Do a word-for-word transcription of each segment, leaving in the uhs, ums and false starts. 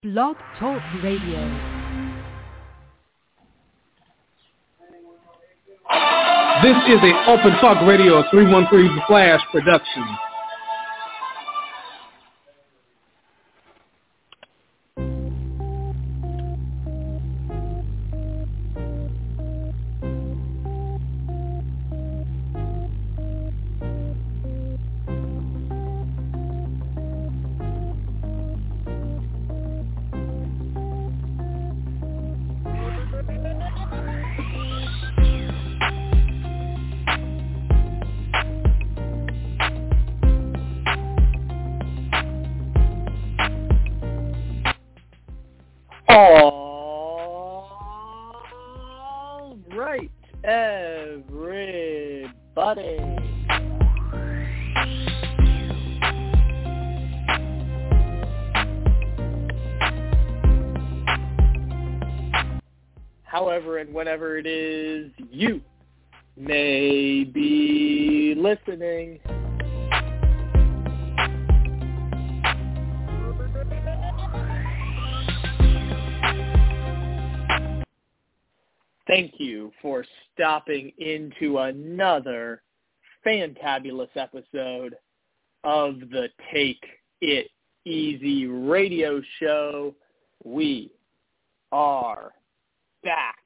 Blog Talk Radio. This is a Open Talk Radio three one three The Flash production. All right, everybody. However and whenever it is you may be listening. Thank you for stopping into another fantabulous episode of the Take It Easy radio show. We are back.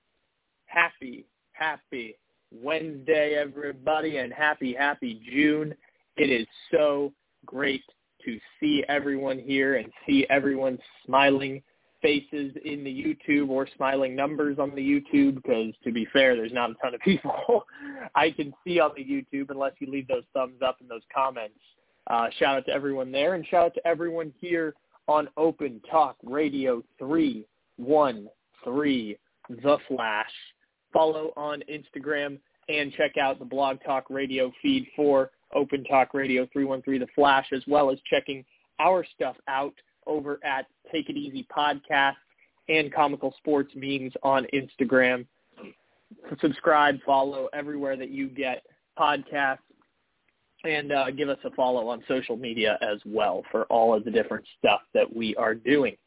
Happy, happy Wednesday, everybody, and happy, happy June. It is so great to see everyone here and see everyone's smiling faces in the YouTube or smiling numbers on the YouTube, because to be fair, there's not a ton of people I can see on the YouTube unless you leave those thumbs up and those comments. Uh, shout out to everyone there, and shout out to everyone here on Open Talk Radio three one three The Flash. Follow on Instagram and check out the Blog Talk Radio feed for Open Talk Radio three one three The Flash, as well as checking our stuff out over at Take It Easy Podcast and Comical Sports Memes on Instagram. Subscribe, follow everywhere that you get podcasts, and uh, give us a follow on social media as well for all of the different stuff that we are doing.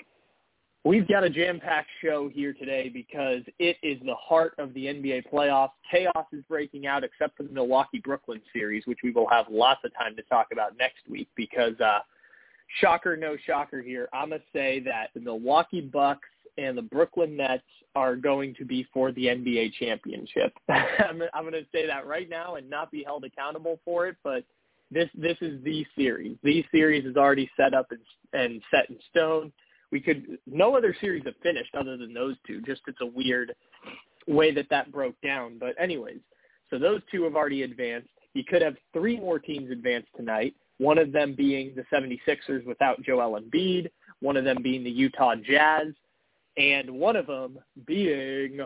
We've got a jam-packed show here today because it is the heart of the N B A playoffs. Chaos is breaking out except for the Milwaukee-Brooklyn series, which we will have lots of time to talk about next week because uh, shocker, no shocker here. I'm going to say that the Milwaukee Bucks and the Brooklyn Nets are going to be for the N B A championship. I'm, I'm going to say that right now and not be held accountable for it, but this this is the series. The series is already set up and, and set in stone. We could no other series have finished other than those two. Just it's a weird way that that broke down. But anyways, so those two have already advanced. You could have three more teams advance tonight, one of them being the seventy-sixers without Joel Embiid, one of them being the Utah Jazz, and one of them being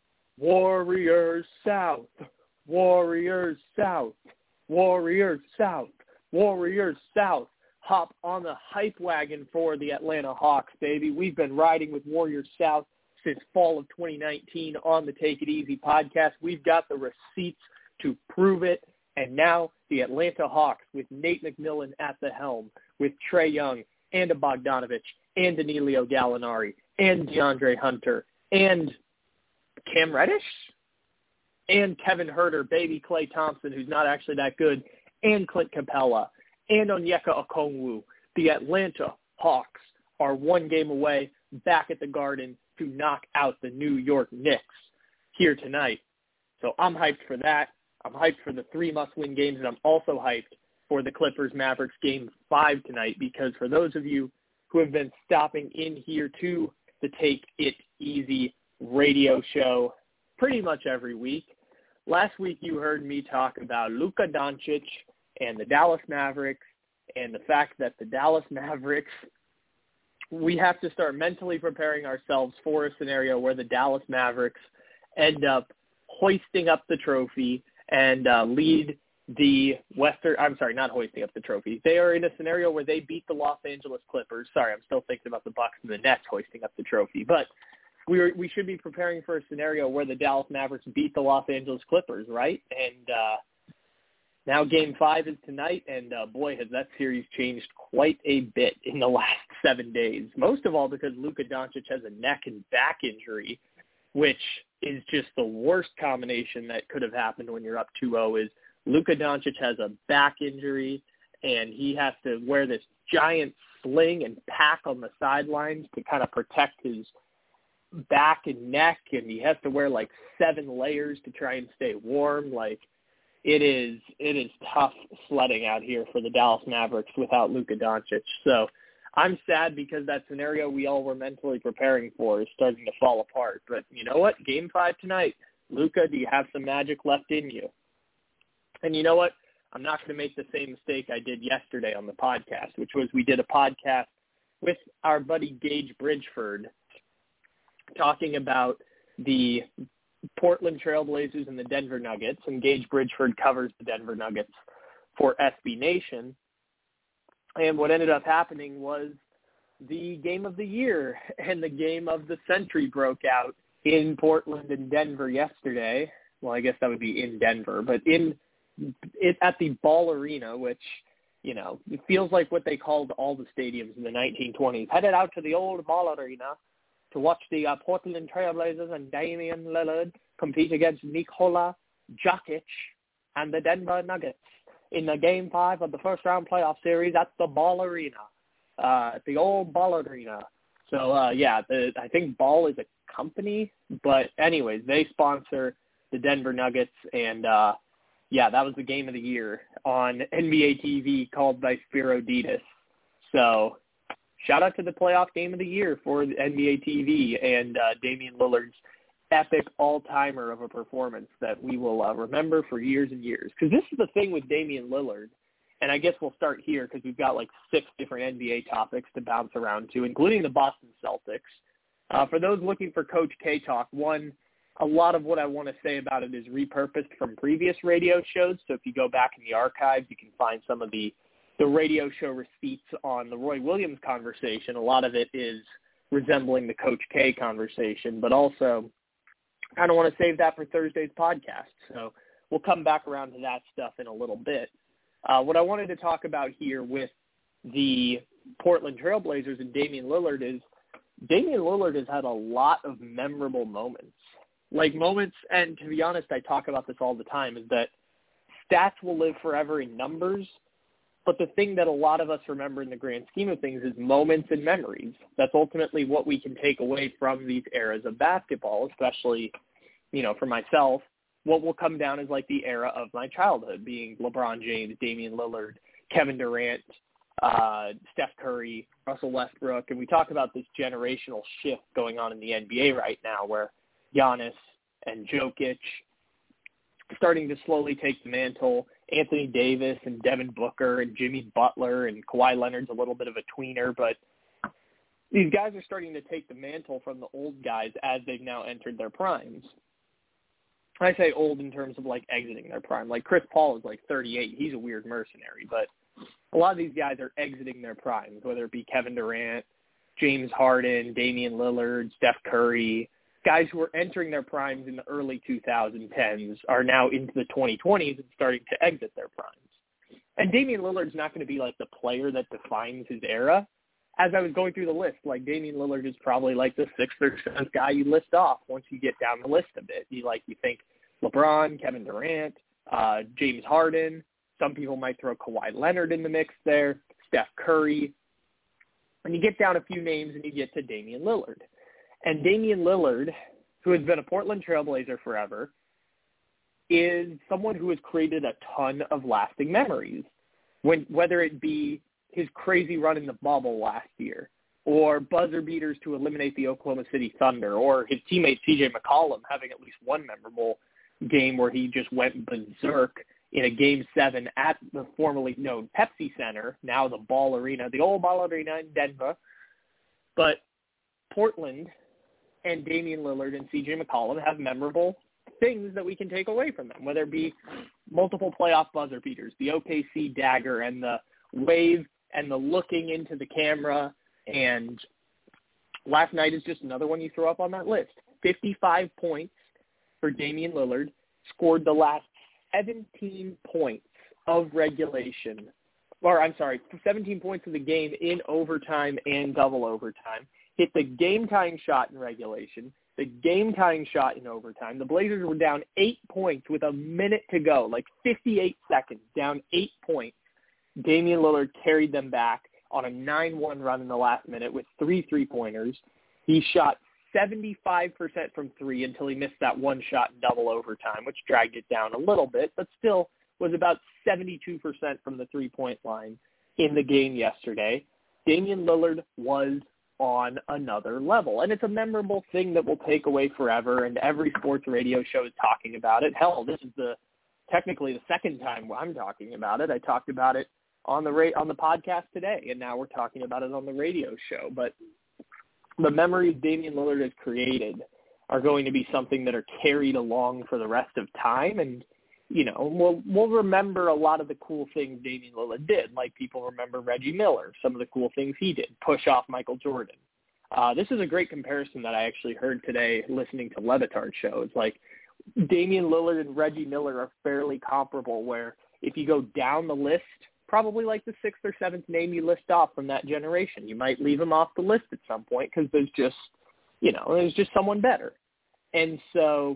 Warriors South, Warriors South, Warriors South, Warriors South. Hop on the hype wagon for the Atlanta Hawks, baby. We've been riding with Warriors South since fall of twenty nineteen on the Take It Easy podcast. We've got the receipts to prove it. And now the Atlanta Hawks with Nate McMillan at the helm, with Trae Young and a Bogdanovich and Danilo Gallinari and DeAndre Hunter and Cam Reddish and Kevin Huerter, baby Klay Thompson, who's not actually that good, and Clint Capella and Onyeka Okongwu. The Atlanta Hawks are one game away back at the Garden to knock out the New York Knicks here tonight. So I'm hyped for that. I'm hyped for the three must-win games, and I'm also hyped for the Clippers-Mavericks Game five tonight, because for those of you who have been stopping in here to the Take It Easy radio show pretty much every week, last week you heard me talk about Luka Doncic and the Dallas Mavericks, and the fact that the Dallas Mavericks, we have to start mentally preparing ourselves for a scenario where the Dallas Mavericks end up hoisting up the trophy and uh, lead the Western, I'm sorry, not hoisting up the trophy. They are in a scenario where they beat the Los Angeles Clippers. Sorry, I'm still thinking about the Bucks and the Nets hoisting up the trophy. But we are, we should be preparing for a scenario where the Dallas Mavericks beat the Los Angeles Clippers, right? And uh, Now game five is tonight, and uh, boy, has that series changed quite a bit in the last seven days. Most of all because Luka Doncic has a neck and back injury, which is just the worst combination that could have happened when you're up two oh is Luka Doncic has a back injury, and he has to wear this giant sling and pack on the sidelines to kind of protect his back and neck, and he has to wear like seven layers to try and stay warm. Like, it is it is tough sledding out here for the Dallas Mavericks without Luka Doncic. So I'm sad because that scenario we all were mentally preparing for is starting to fall apart. But you know what? Game five tonight. Luka, do you have some magic left in you? And you know what? I'm not going to make the same mistake I did yesterday on the podcast, which was we did a podcast with our buddy Gage Bridgeford talking about the Portland Trailblazers and the Denver Nuggets, and Gage Bridgeford covers the Denver Nuggets for S B Nation. And what ended up happening was the game of the year and the game of the century broke out in Portland and Denver yesterday. Well, I guess that would be in Denver, but in it at the Ball Arena, which, you know, it feels like what they called all the stadiums in the nineteen twenties. Headed out to the old Ball Arena to watch the uh, Portland Trailblazers and Damian Lillard compete against Nikola Jokic and the Denver Nuggets in the Game five of the first-round playoff series at the Ball Arena, uh, at the old Ball Arena. So, uh, yeah, the, I think Ball is a company, but anyways, they sponsor the Denver Nuggets, and, uh, yeah, that was the game of the year on N B A T V called by Spiro Ditas. So, shout out to the playoff game of the year for the N B A T V and uh, Damian Lillard's epic all-timer of a performance that we will uh, remember for years and years. Because this is the thing with Damian Lillard, and I guess we'll start here because we've got like six different N B A topics to bounce around to, including the Boston Celtics. Uh, for those looking for Coach K talk, one, a lot of what I want to say about it is repurposed from previous radio shows. So if you go back in the archives, you can find some of the the radio show receipts on the Roy Williams conversation. A lot of it is resembling the Coach K conversation, but also I kind of want to save that for Thursday's podcast. So we'll come back around to that stuff in a little bit. Uh, what I wanted to talk about here with the Portland Trailblazers and Damian Lillard is Damian Lillard has had a lot of memorable moments. Like moments, and to be honest, I talk about this all the time, is that stats will live forever in numbers. But the thing that a lot of us remember in the grand scheme of things is moments and memories. That's ultimately what we can take away from these eras of basketball, especially, you know, for myself, what will come down is like the era of my childhood, being LeBron James, Damian Lillard, Kevin Durant, uh, Steph Curry, Russell Westbrook. And we talk about this generational shift going on in the N B A right now where Giannis and Jokic starting to slowly take the mantle, Anthony Davis and Devin Booker and Jimmy Butler and Kawhi Leonard's a little bit of a tweener, but these guys are starting to take the mantle from the old guys as they've now entered their primes. I say old in terms of like exiting their prime. Like Chris Paul is like thirty-eight. He's a weird mercenary, but a lot of these guys are exiting their primes, whether it be Kevin Durant, James Harden, Damian Lillard, Steph Curry. Guys who are entering their primes in the early twenty tens are now into the twenty twenties and starting to exit their primes. And Damian Lillard's not going to be like the player that defines his era. As I was going through the list, like Damian Lillard is probably like the sixth or seventh guy you list off once you get down the list a bit. You like you think LeBron, Kevin Durant, uh, James Harden. Some people might throw Kawhi Leonard in the mix there, Steph Curry. And you get down a few names and you get to Damian Lillard. And Damian Lillard, who has been a Portland Trailblazer forever, is someone who has created a ton of lasting memories, when whether it be his crazy run in the bubble last year, or buzzer beaters to eliminate the Oklahoma City Thunder, or his teammate C J McCollum having at least one memorable game where he just went berserk in a Game seven at the formerly known Pepsi Center, now the Ball Arena, the old Ball Arena in Denver. But Portland and Damian Lillard and C J McCollum have memorable things that we can take away from them, whether it be multiple playoff buzzer beaters, the O K C dagger and the wave and the looking into the camera. And last night is just another one you throw up on that list. fifty-five points for Damian Lillard, scored the last seventeen points of regulation, or I'm sorry, seventeen points of the game in overtime and double overtime, hit the game-tying shot in regulation, the game-tying shot in overtime. The Blazers were down eight points with a minute to go, like fifty-eight seconds, down eight points. Damian Lillard carried them back on a nine one run in the last minute with three three-pointers. He shot seventy-five percent from three until he missed that one shot in double overtime, which dragged it down a little bit, but still was about seventy-two percent from the three-point line in the game yesterday. Damian Lillard was on another level, and it's a memorable thing that we'll take away forever, and every sports radio show is talking about it. Hell, this is the technically the second time I'm talking about it. I talked about it on the ra- on the podcast today, and now we're talking about it on the radio show. But the memories Damian Lillard has created are going to be something that are carried along for the rest of time, and you know, we'll we'll remember a lot of the cool things Damian Lillard did, like people remember Reggie Miller, some of the cool things he did, push off Michael Jordan. Uh, this is a great comparison that I actually heard today listening to Le Batard's show. It's like Damian Lillard and Reggie Miller are fairly comparable, where if you go down the list, probably like the sixth or seventh name you list off from that generation, you might leave him off the list at some point because there's just, you know, there's just someone better. And so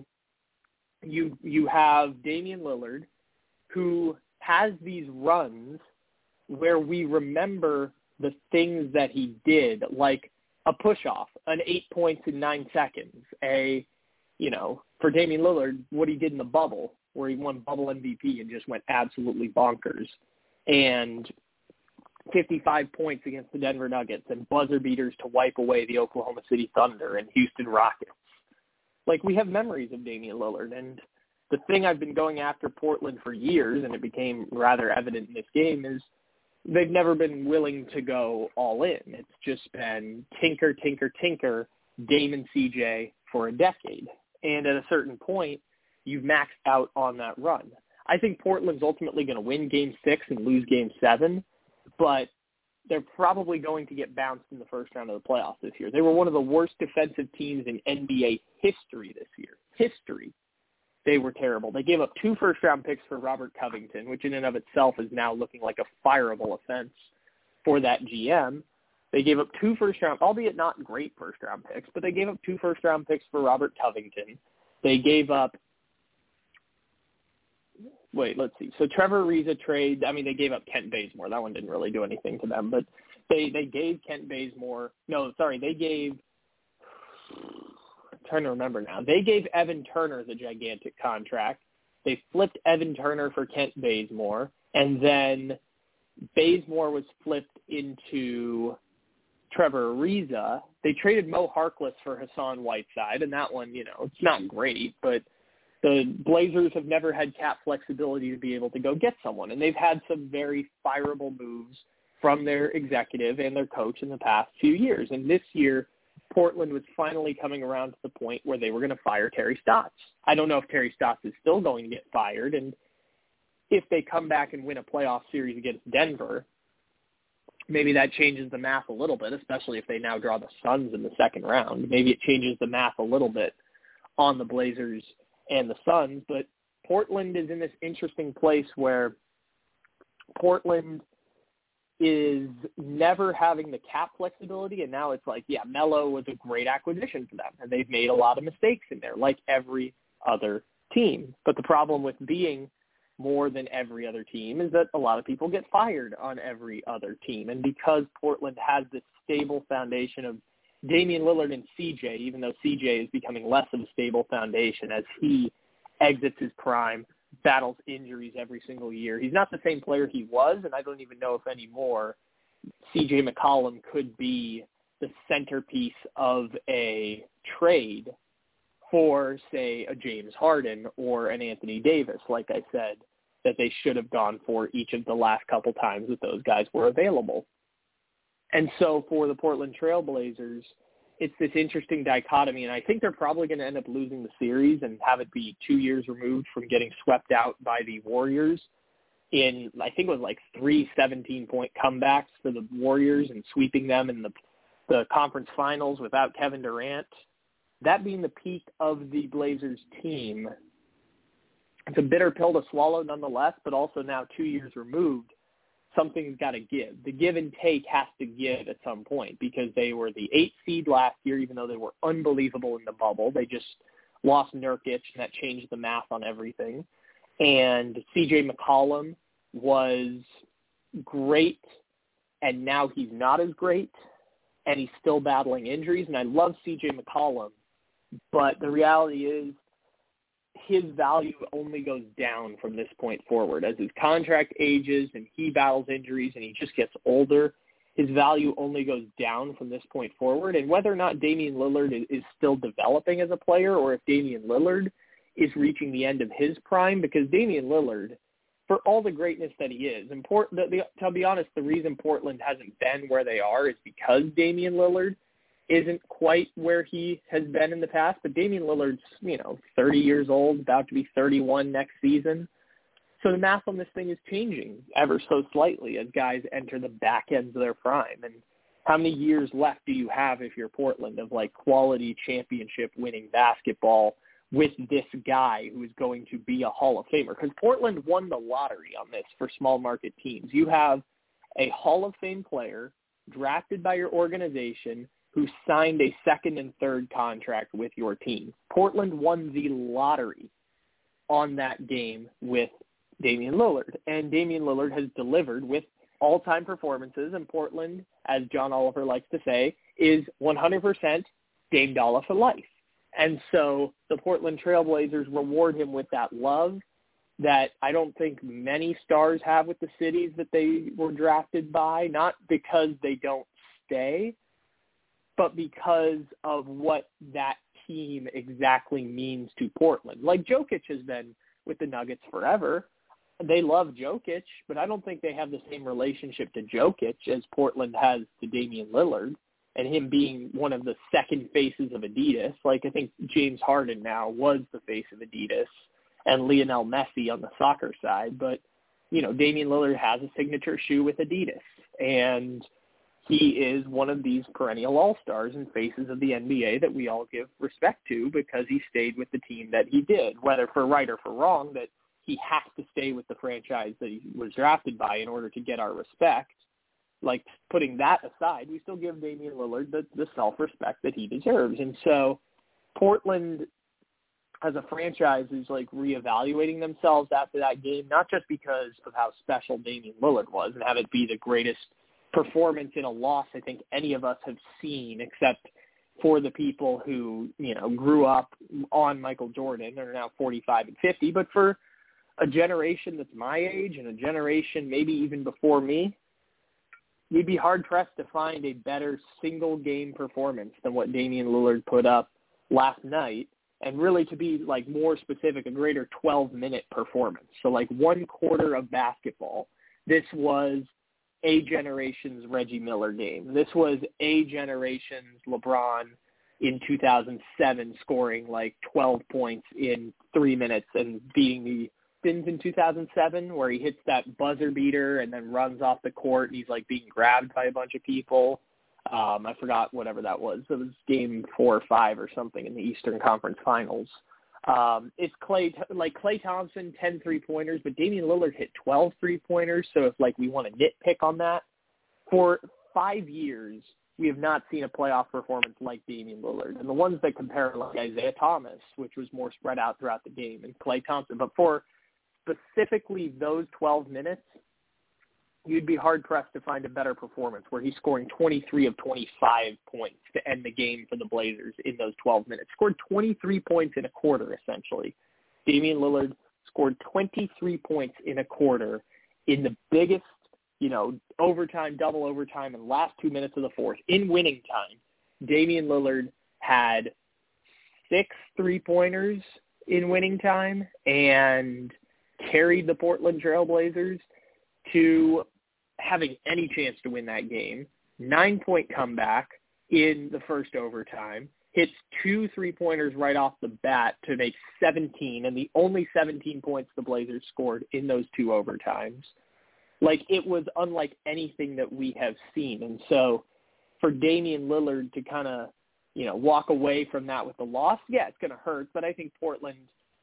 you you have Damian Lillard, who has these runs where we remember the things that he did, like a push-off, an eight points in nine seconds, a, you know, for Damian Lillard, what he did in the bubble, where he won bubble M V P and just went absolutely bonkers, and fifty-five points against the Denver Nuggets and buzzer beaters to wipe away the Oklahoma City Thunder and Houston Rockets. Like, we have memories of Damian Lillard, and the thing I've been going after Portland for years, and it became rather evident in this game, is they've never been willing to go all in. It's just been tinker, tinker, tinker, Dame and C J for a decade. And at a certain point, you've maxed out on that run. I think Portland's ultimately going to win game six and lose game seven, but they're probably going to get bounced in the first round of the playoffs this year. They were one of the worst defensive teams in N B A history this year. History. They were terrible. They gave up two first-round picks for Robert Covington, which in and of itself is now looking like a fireable offense for that G M. They gave up two first-round, albeit not great first-round picks, but they gave up two first-round picks for Robert Covington. They gave up Wait, let's see. So Trevor Ariza trade, I mean, they gave up Kent Bazemore. That one didn't really do anything to them, but they, they gave Kent Bazemore, no, sorry, they gave, I'm trying to remember now. They gave Evan Turner the gigantic contract. They flipped Evan Turner for Kent Bazemore, and then Bazemore was flipped into Trevor Ariza. They traded Mo Harkless for Hassan Whiteside, and that one, you know, it's not great, but the Blazers have never had cap flexibility to be able to go get someone, and they've had some very fireable moves from their executive and their coach in the past few years. And this year, Portland was finally coming around to the point where they were going to fire Terry Stotts. I don't know if Terry Stotts is still going to get fired, and if they come back and win a playoff series against Denver, maybe that changes the math a little bit, especially if they now draw the Suns in the second round. Maybe it changes the math a little bit on the Blazers and the Suns, but Portland is in this interesting place where Portland is never having the cap flexibility, and now it's like, yeah, Melo was a great acquisition for them, and they've made a lot of mistakes in there, like every other team. But the problem with being more than every other team is that a lot of people get fired on every other team, and because Portland has this stable foundation of Damian Lillard and C J, even though C J is becoming less of a stable foundation as he exits his prime, battles injuries every single year. He's not the same player he was, and I don't even know if anymore C J McCollum could be the centerpiece of a trade for, say, a James Harden or an Anthony Davis, like I said, that they should have gone for each of the last couple times that those guys were available. And so for the Portland Trail Blazers, it's this interesting dichotomy, and I think they're probably going to end up losing the series and have it be two years removed from getting swept out by the Warriors in, I think it was like three seventeen-point comebacks for the Warriors and sweeping them in the, the conference finals without Kevin Durant. That being the peak of the Blazers team, it's a bitter pill to swallow nonetheless, but also now two years removed, something's got to give. The give and take has to give at some point because they were the eighth seed last year, even though they were unbelievable in the bubble. They just lost Nurkic, and that changed the math on everything. And C J McCollum was great, and now he's not as great, and he's still battling injuries. And I love C J McCollum, but the reality is his value only goes down from this point forward. As his contract ages and he battles injuries and he just gets older, his value only goes down from this point forward. And whether or not Damian Lillard is, is still developing as a player, or if Damian Lillard is reaching the end of his prime, because Damian Lillard, for all the greatness that he is, and Port, the, the, to be honest, the reason Portland hasn't been where they are is because Damian Lillard isn't quite where he has been in the past. But Damian Lillard's, you know, thirty years old, about to be thirty-one next season. So the math on this thing is changing ever so slightly as guys enter the back ends of their prime. And how many years left do you have if you're Portland of, like, quality championship winning basketball with this guy who is going to be a Hall of Famer? Because Portland won the lottery on this for small market teams. You have a Hall of Fame player drafted by your organization who signed a second and third contract with your team. Portland won the lottery on that game with Damian Lillard, and Damian Lillard has delivered with all-time performances, and Portland, as John Oliver likes to say, is one hundred percent Dame Dollar for life. And so the Portland Trailblazers reward him with that love that I don't think many stars have with the cities that they were drafted by, not because they don't stay, but because of what that team exactly means to Portland. Like Jokic has been with the Nuggets forever. They love Jokic, but I don't think they have the same relationship to Jokic as Portland has to Damian Lillard, and him being one of the second faces of Adidas. Like, I think James Harden now was the face of Adidas and Lionel Messi on the soccer side. But, you know, Damian Lillard has a signature shoe with Adidas, and he is one of these perennial all-stars and faces of the N B A that we all give respect to because he stayed with the team that he did, whether for right or for wrong, that he has to stay with the franchise that he was drafted by in order to get our respect. Like, putting that aside, we still give Damian Lillard the, the self-respect that he deserves. And so Portland as a franchise is, like, reevaluating themselves after that game, not just because of how special Damian Lillard was and have it be the greatest performance in a loss I think any of us have seen, except for the people who, you know, grew up on Michael Jordan and are now forty-five and fifty. But for a generation that's my age and a generation maybe even before me, you'd be hard-pressed to find a better single-game performance than what Damian Lillard put up last night, and really, to be, like, more specific, a greater twelve-minute performance. So, like, one quarter of basketball. This was a generation's Reggie Miller game. This was a generation's LeBron in two thousand seven scoring, like, twelve points in three minutes and beating the Pistons in two thousand seven, where he hits that buzzer beater and then runs off the court and he's, like, being grabbed by a bunch of people. Um, I forgot whatever that was. It was game four or five or something in the Eastern Conference Finals. Um, it's Clay, like Klay Thompson, ten three-pointers, but Damian Lillard hit twelve three-pointers. So if, like, we want to nitpick on that, for five years, we have not seen a playoff performance like Damian Lillard. And the ones that compare, like Isaiah Thomas, which was more spread out throughout the game, and Klay Thompson. But for specifically those twelve minutes, you'd be hard-pressed to find a better performance where he's scoring twenty-three of twenty-five points to end the game for the Blazers in those twelve minutes. Scored twenty-three points in a quarter, essentially. Damian Lillard scored twenty-three points in a quarter in the biggest, you know, overtime, double overtime, and last two minutes of the fourth. In winning time, Damian Lillard had six three-pointers in winning time and carried the Portland Trailblazers to having any chance to win that game. Nine-point comeback in the first overtime. Hits two three-pointers right off the bat to make seventeen, and the only seventeen points the Blazers scored in those two overtimes. Like, it was unlike anything that we have seen. And so for Damian Lillard to kind of, you know, walk away from that with the loss, yeah, it's going to hurt, but I think Portland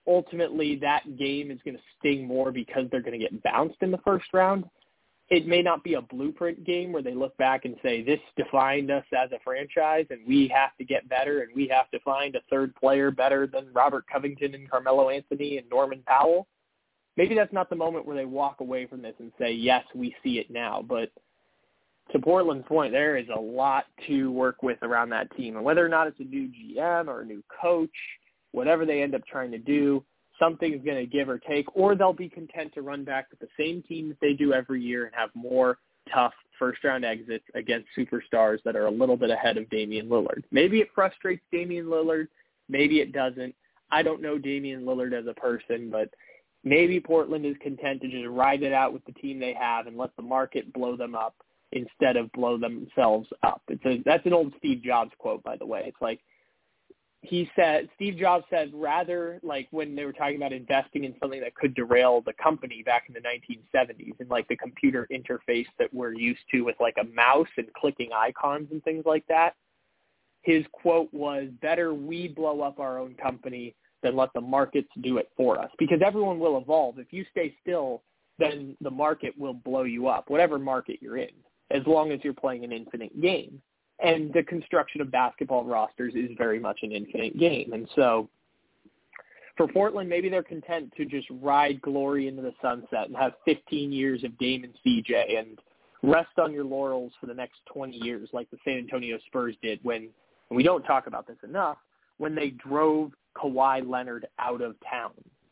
ultimately that game is going to sting more because they're going to get bounced in the first round. It may not be a blueprint game where they look back and say, this defined us as a franchise and we have to get better and we have to find a third player better than Robert Covington and Carmelo Anthony and Norman Powell. Maybe that's not the moment where they walk away from this and say, yes, we see it now. But to Portland's point, there is a lot to work with around that team. And whether or not it's a new G M or a new coach, whatever they end up trying to do, something's going to give or take, or they'll be content to run back with the same team that they do every year and have more tough first-round exits against superstars that are a little bit ahead of Damian Lillard. Maybe it frustrates Damian Lillard. Maybe it doesn't. I don't know Damian Lillard as a person, but maybe Portland is content to just ride it out with the team they have and let the market blow them up instead of blow themselves up. It's a, that's an old Steve Jobs quote, by the way. It's like, he said, Steve Jobs said, rather, like when they were talking about investing in something that could derail the company back in the nineteen seventies and like the computer interface that we're used to with like a mouse and clicking icons and things like that, his quote was, better we blow up our own company than let the markets do it for us, because everyone will evolve. If you stay still, then the market will blow you up, whatever market you're in, as long as you're playing an infinite game. And the construction of basketball rosters is very much an infinite game. And so for Portland, maybe they're content to just ride glory into the sunset and have fifteen years of Dame and C J and rest on your laurels for the next twenty years like the San Antonio Spurs did when, and we don't talk about this enough, when they drove Kawhi Leonard out of town.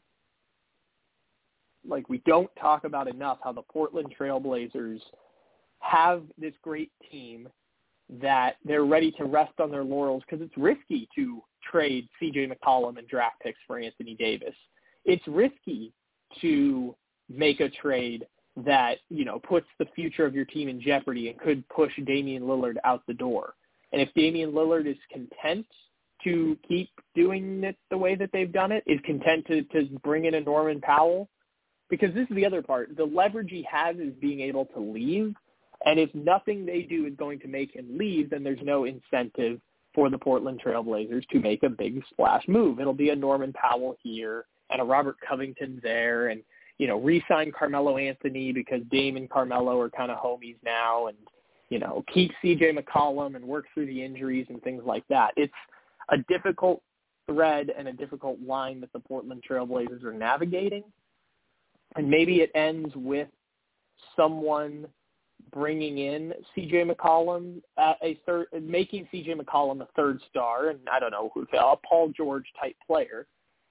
Like, we don't talk about enough how the Portland Trailblazers have this great team that they're ready to rest on their laurels because it's risky to trade C J McCollum and draft picks for Anthony Davis. It's risky to make a trade that, you know, puts the future of your team in jeopardy and could push Damian Lillard out the door. And if Damian Lillard is content to keep doing it the way that they've done it, is content to, to bring in a Norman Powell, because this is the other part. The leverage he has is being able to leave. And if nothing they do is going to make him leave, then there's no incentive for the Portland Trailblazers to make a big splash move. It'll be a Norman Powell here and a Robert Covington there and, you know, re-sign Carmelo Anthony because Dame and Carmelo are kind of homies now and, you know, keep C J McCollum and work through the injuries and things like that. It's a difficult thread and a difficult line that the Portland Trailblazers are navigating. And maybe it ends with someone bringing in C J McCollum, uh, a third, making C J McCollum a third star, and I don't know who, a Paul George type player.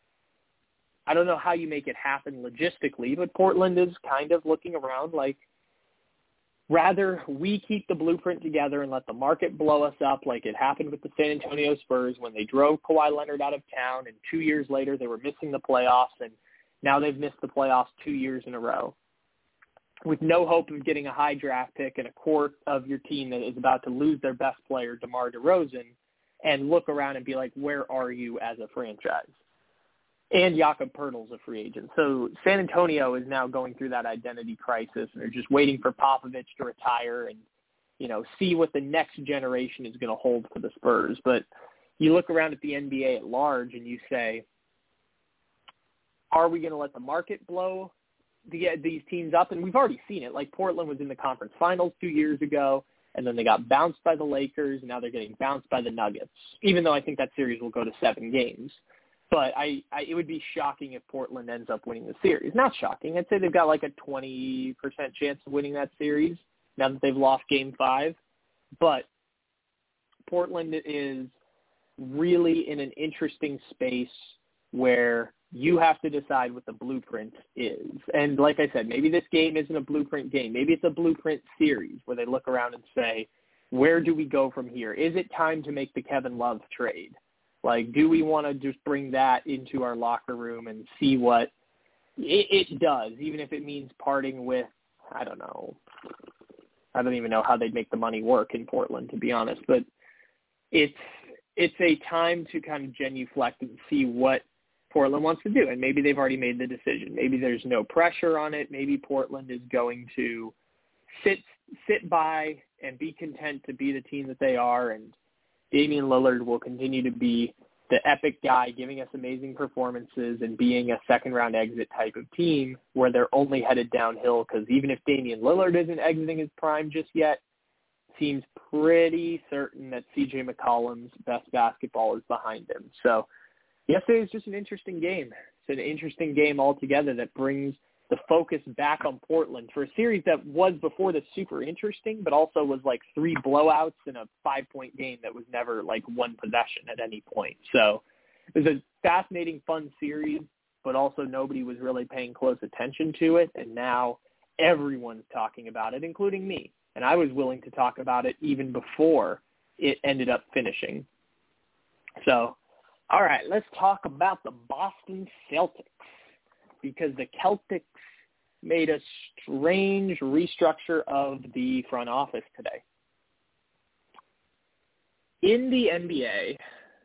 I don't know how you make it happen logistically, but Portland is kind of looking around like, rather we keep the blueprint together and let the market blow us up like it happened with the San Antonio Spurs when they drove Kawhi Leonard out of town, and two years later they were missing the playoffs, and now they've missed the playoffs two years in a row, with no hope of getting a high draft pick and a core of your team that is about to lose their best player, DeMar DeRozan, and look around and be like, where are you as a franchise? And Jakob Poeltl's a free agent. So San Antonio is now going through that identity crisis, and they're just waiting for Popovich to retire and, you know, see what the next generation is going to hold for the Spurs. But you look around at the N B A at large and you say, are we going to let the market blow the, these teams up? And we've already seen it. Like, Portland was in the conference finals two years ago, and then they got bounced by the Lakers, and now they're getting bounced by the Nuggets, even though I think that series will go to seven games. But I, I it would be shocking if Portland ends up winning the series. Not shocking. I'd say they've got like a twenty percent chance of winning that series now that they've lost game five. But Portland is really in an interesting space where you have to decide what the blueprint is. And like I said, maybe this game isn't a blueprint game. Maybe it's a blueprint series where they look around and say, where do we go from here? Is it time to make the Kevin Love trade? Like, do we want to just bring that into our locker room and see what it, it does, even if it means parting with, I don't know, I don't even know how they'd make the money work in Portland, to be honest. But it's it's a time to kind of genuflect and see what Portland wants to do. And maybe they've already made the decision. Maybe there's no pressure on it. Maybe Portland is going to sit sit by and be content to be the team that they are, and Damian Lillard will continue to be the epic guy giving us amazing performances and being a second-round exit type of team where they're only headed downhill because even if Damian Lillard isn't exiting his prime just yet, seems pretty certain that C J McCollum's best basketball is behind him. So yesterday was just an interesting game. It's an interesting game altogether that brings the focus back on Portland for a series that was before this super interesting, but also was like three blowouts in a five-point game that was never like one possession at any point. So it was a fascinating, fun series, but also nobody was really paying close attention to it. And now everyone's talking about it, including me. And I was willing to talk about it even before it ended up finishing. So, all right, let's talk about the Boston Celtics, because the Celtics made a strange restructure of the front office today. In the N B A,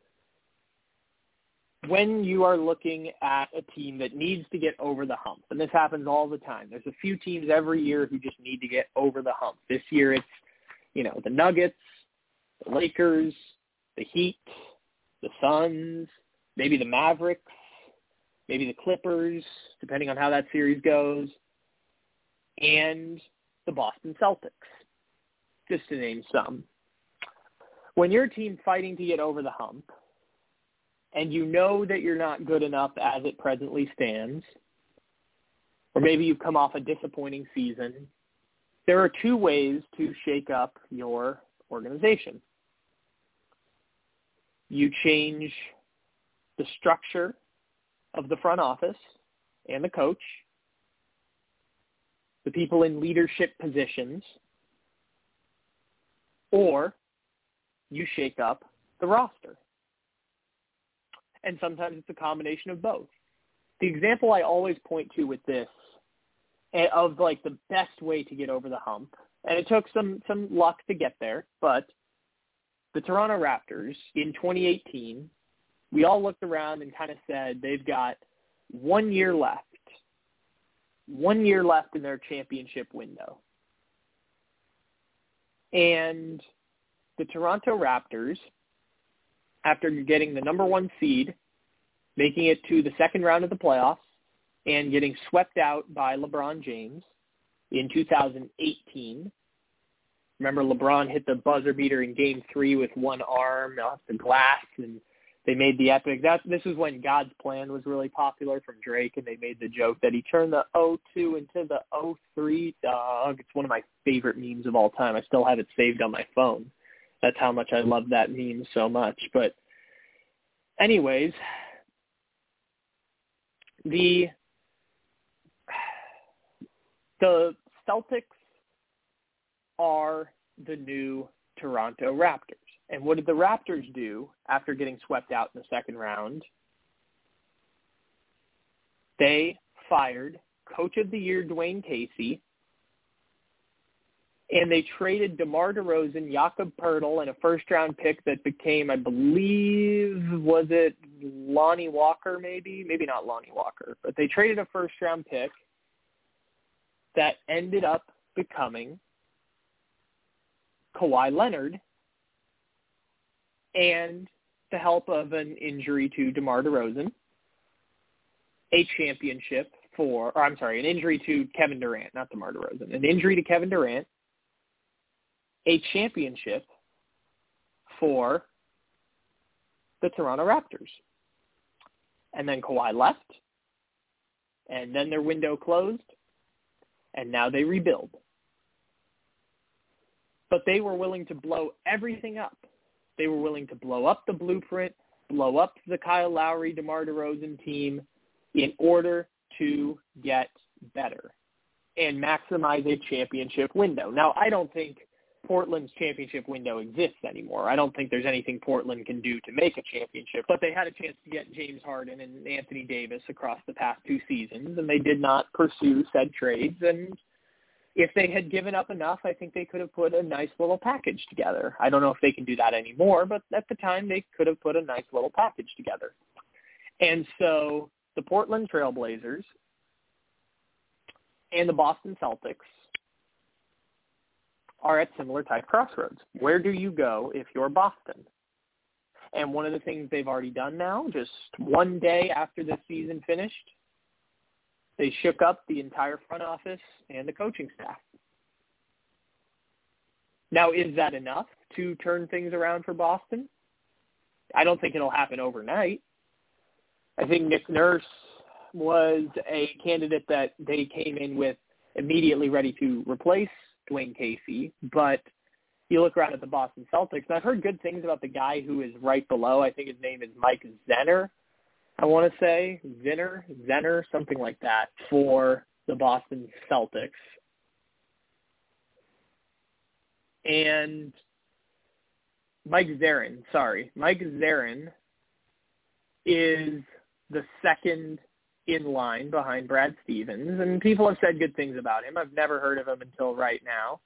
when you are looking at a team that needs to get over the hump, and this happens all the time, there's a few teams every year who just need to get over the hump. This year it's, you know, the Nuggets, the Lakers, the Heat, the Suns, maybe the Mavericks, maybe the Clippers, depending on how that series goes, and the Boston Celtics, just to name some. When you're a team fighting to get over the hump, and you know that you're not good enough as it presently stands, or maybe you've come off a disappointing season, there are two ways to shake up your organization. You change the structure of the front office and the coach, the people in leadership positions, or you shake up the roster. And sometimes it's a combination of both. The example I always point to with this, of like the best way to get over the hump, and it took some, some luck to get there, but the Toronto Raptors in twenty eighteen, we all looked around and kind of said they've got one year left, one year left in their championship window. And the Toronto Raptors, after getting the number one seed, making it to the second round of the playoffs, and getting swept out by LeBron James in two thousand eighteen. Remember, LeBron hit the buzzer beater in game three with one arm off the glass, and they made the epic. That, this is when God's Plan was really popular from Drake, and they made the joke that he turned the oh two into the oh three dog. It's one of my favorite memes of all time. I still have it saved on my phone. That's how much I love that meme so much. But anyways, the the Celtics are the new Toronto Raptors. And what did the Raptors do after getting swept out in the second round? They fired Coach of the Year Dwayne Casey, and they traded DeMar DeRozan, Jakob Poeltl, and a first-round pick that became, I believe, was it Lonnie Walker maybe? Maybe not Lonnie Walker. But they traded a first-round pick that ended up becoming Kawhi Leonard, and the help of an injury to DeMar DeRozan, a championship for, or I'm sorry, an injury to Kevin Durant, not DeMar DeRozan, an injury to Kevin Durant, a championship for the Toronto Raptors. And then Kawhi left, and then their window closed, and now they rebuild. But they were willing to blow everything up. They were willing to blow up the blueprint, blow up the Kyle Lowry, DeMar DeRozan team in order to get better and maximize a championship window. Now, I don't think Portland's championship window exists anymore. I don't think there's anything Portland can do to make a championship, but they had a chance to get James Harden and Anthony Davis across the past two seasons, and they did not pursue said trades. And if they had given up enough, I think they could have put a nice little package together. I don't know if they can do that anymore, but at the time they could have put a nice little package together. And so the Portland Trailblazers and the Boston Celtics are at similar type crossroads. Where do you go if you're Boston? And one of the things they've already done now, just one day after the season finished, they shook up the entire front office and the coaching staff. Now, is that enough to turn things around for Boston? I don't think it'll happen overnight. I think Nick Nurse was a candidate that they came in with immediately ready to replace Dwayne Casey, but you look around at the Boston Celtics, and I've heard good things about the guy who is right below. I think his name is Mike Zenner, I want to say. Zenner, Zenner, something like that, for the Boston Celtics. And Mike Zarin, sorry. Mike Zarin is the second in line behind Brad Stevens, and people have said good things about him. I've never heard of him until right now.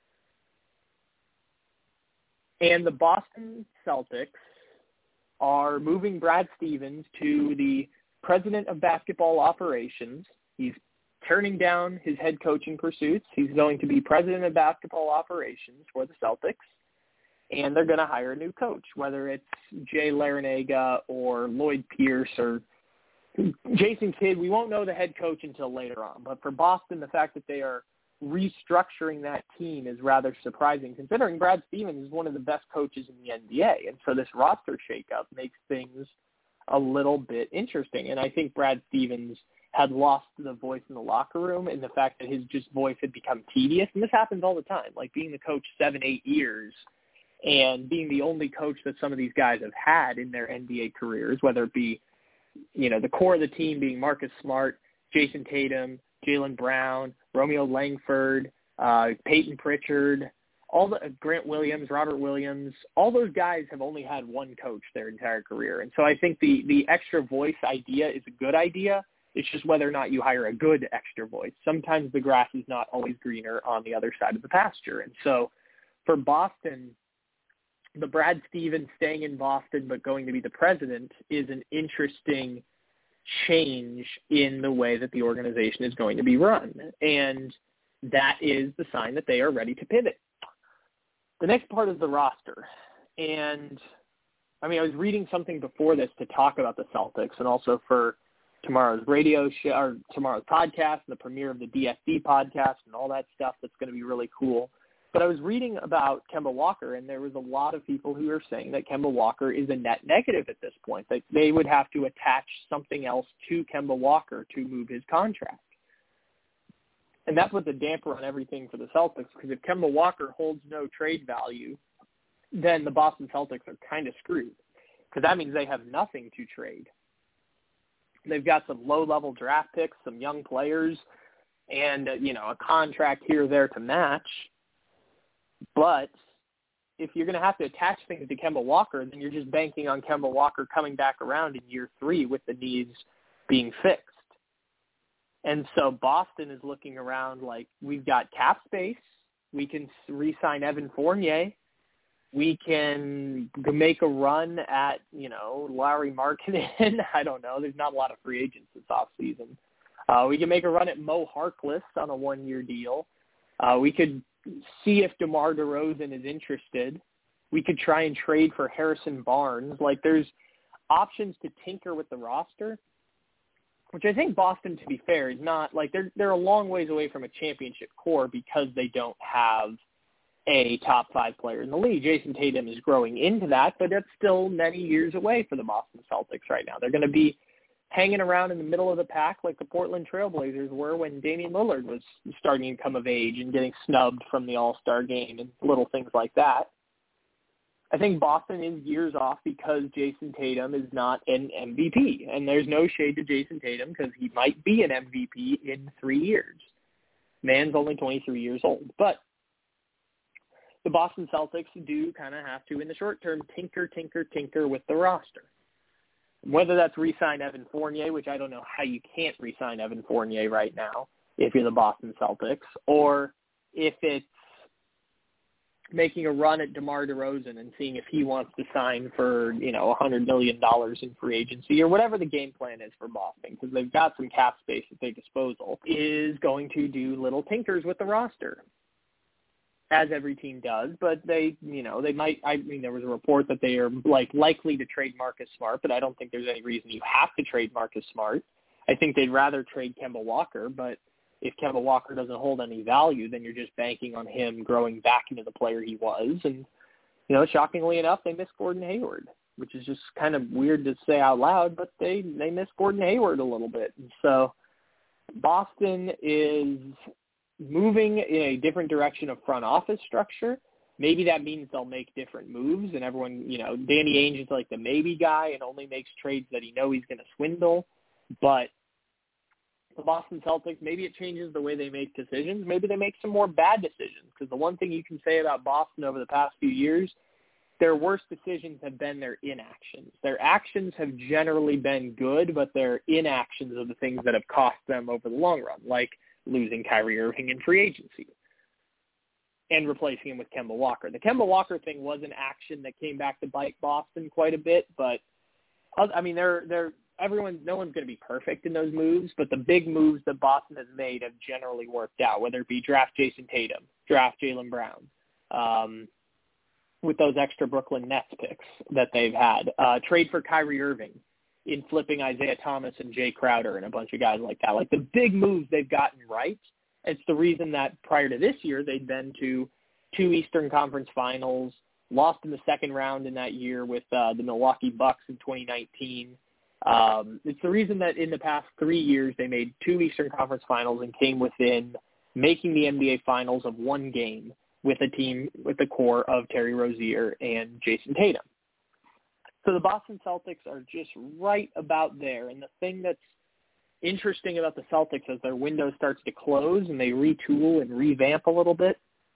And the Boston Celtics are moving Brad Stevens to the president of basketball operations. He's turning down his head coaching pursuits. He's going to be president of basketball operations for the Celtics, and they're going to hire a new coach, whether it's Jay Larranaga or Lloyd Pierce or Jason Kidd. We won't know the head coach until later on. But for Boston, the fact that they are restructuring that team is rather surprising, considering Brad Stevens is one of the best coaches in the N B A. And so this roster shakeup makes things a little bit interesting. And I think Brad Stevens had lost the voice in the locker room, and the fact that his just voice had become tedious. And this happens all the time, like being the coach seven, eight years and being the only coach that some of these guys have had in their N B A careers, whether it be, you know, the core of the team being Marcus Smart, Jason Tatum, Jaylen Brown, Romeo Langford, uh, Peyton Pritchard, all the Grant Williams, Robert Williams, all those guys have only had one coach their entire career. And so I think the, the extra voice idea is a good idea. It's just whether or not you hire a good extra voice. Sometimes the grass is not always greener on the other side of the pasture. And so for Boston, the Brad Stevens staying in Boston but going to be the president is an interesting change in the way that the organization is going to be run. And that is the sign that they are ready to pivot. The next part is the roster. And, I mean, I was reading something before this to talk about the Celtics and also for tomorrow's radio show or tomorrow's podcast and the premiere of the D S D podcast and all that stuff that's going to be really cool. But I was reading about Kemba Walker, and there was a lot of people who are saying that Kemba Walker is a net negative at this point, that they would have to attach something else to Kemba Walker to move his contract. And that puts a damper on everything for the Celtics, because if Kemba Walker holds no trade value, then the Boston Celtics are kind of screwed, because that means they have nothing to trade. They've got some low-level draft picks, some young players, and, uh, you know, a contract here or there to match. But if you're going to have to attach things to Kemba Walker, then you're just banking on Kemba Walker coming back around in year three with the needs being fixed. And so Boston is looking around like, we've got cap space. We can re-sign Evan Fournier. We can make a run at, you know, Lauri Markkanen. I don't know. There's not a lot of free agents this offseason. Uh, we can make a run at Mo Harkless on a one-year deal. Uh, we could see if DeMar DeRozan is interested. We could try and trade for Harrison Barnes. Like, there's options to tinker with the roster, which I think Boston, to be fair, is not like they're they're a long ways away from a championship core because they don't have a top five player in the league. Jason Tatum is growing into that, but that's still many years away for the Boston Celtics right now. They're going to be hanging around in the middle of the pack like the Portland Trailblazers were when Damian Lillard was starting to come of age and getting snubbed from the All-Star game and little things like that. I think Boston is years off because Jason Tatum is not an M V P. And there's no shade to Jason Tatum because he might be an M V P in three years. Man's only twenty-three years old. But the Boston Celtics do kind of have to, in the short term, tinker, tinker, tinker with the roster. Whether that's re-sign Evan Fournier, which I don't know how you can't re-sign Evan Fournier right now if you're the Boston Celtics, or if it's making a run at DeMar DeRozan and seeing if he wants to sign for, you know, one hundred million dollars in free agency or whatever the game plan is for Boston, because they've got some cap space at their disposal, is going to do little tinkers with the roster. as every team does, but they, you know, they might, I mean, there was a report that they are like likely to trade Marcus Smart, but I don't think there's any reason you have to trade Marcus Smart. I think they'd rather trade Kemba Walker, but if Kemba Walker doesn't hold any value, then you're just banking on him growing back into the player he was. And, you know, shockingly enough, they miss Gordon Hayward, which is just kind of weird to say out loud, but they, they miss Gordon Hayward a little bit. And so Boston is moving in a different direction of front office structure. Maybe that means they'll make different moves, and everyone, you know, Danny Ainge is like the maybe guy and only makes trades that he knows he's going to swindle. But the Boston Celtics, maybe it changes the way they make decisions. Maybe they make some more bad decisions, because the one thing you can say about Boston over the past few years, their worst decisions have been their inactions. Their actions have generally been good, but their inactions are the things that have cost them over the long run, like losing Kyrie Irving in free agency and replacing him with Kemba Walker. The Kemba Walker thing was an action that came back to bite Boston quite a bit, but I mean, they're they're everyone, no one's going to be perfect in those moves, but the big moves that Boston has made have generally worked out, whether it be draft Jason Tatum, draft Jaylen Brown, um, with those extra Brooklyn Nets picks that they've had, uh, trade for Kyrie Irving in flipping Isaiah Thomas and Jay Crowder and a bunch of guys like that. Like the big moves they've gotten right. It's the reason that prior to this year, they'd been to two Eastern Conference Finals, lost in the second round in that year with uh, the Milwaukee Bucks in twenty nineteen. Um, it's the reason that in the past three years, they made two Eastern Conference Finals and came within making the N B A Finals of one game with a team with the core of Terry Rozier and Jason Tatum. So the Boston Celtics are just right about there. And the thing that's interesting about the Celtics as their window starts to close and they retool and revamp a little bit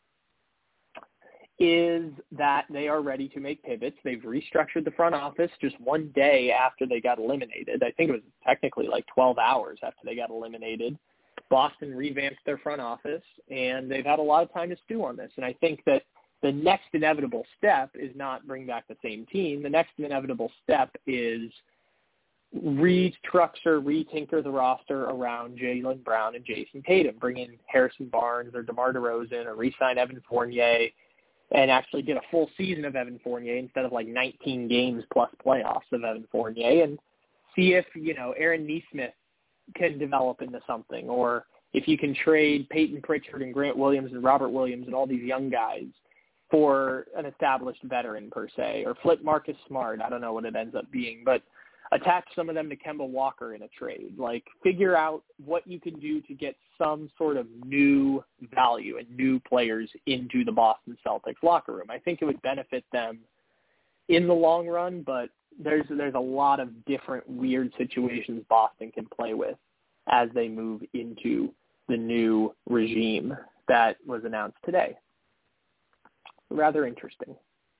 is that they are ready to make pivots. They've restructured the front office just one day after they got eliminated. I think it was technically like twelve hours after they got eliminated. Boston revamped their front office, and they've had a lot of time to stew on this. And I think that the next inevitable step is not bring back the same team. The next inevitable step is restructure, retinker the roster around Jaylen Brown and Jason Tatum, bring in Harrison Barnes or DeMar DeRozan or re-sign Evan Fournier and actually get a full season of Evan Fournier instead of like nineteen games plus playoffs of Evan Fournier, and see if, you know, Aaron Nesmith can develop into something, or if you can trade Peyton Pritchard and Grant Williams and Robert Williams and all these young guys for an established veteran per se, or flip Marcus Smart. I don't know what it ends up being, but attach some of them to Kemba Walker in a trade. Like, figure out what you can do to get some sort of new value and new players into the Boston Celtics locker room. I think it would benefit them in the long run, but there's there's a lot of different weird situations Boston can play with as they move into the new regime that was announced today. Rather interesting.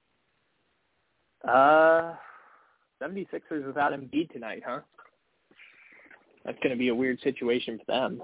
Uh, seventy-sixers without Embiid tonight, huh? That's going to be a weird situation for them.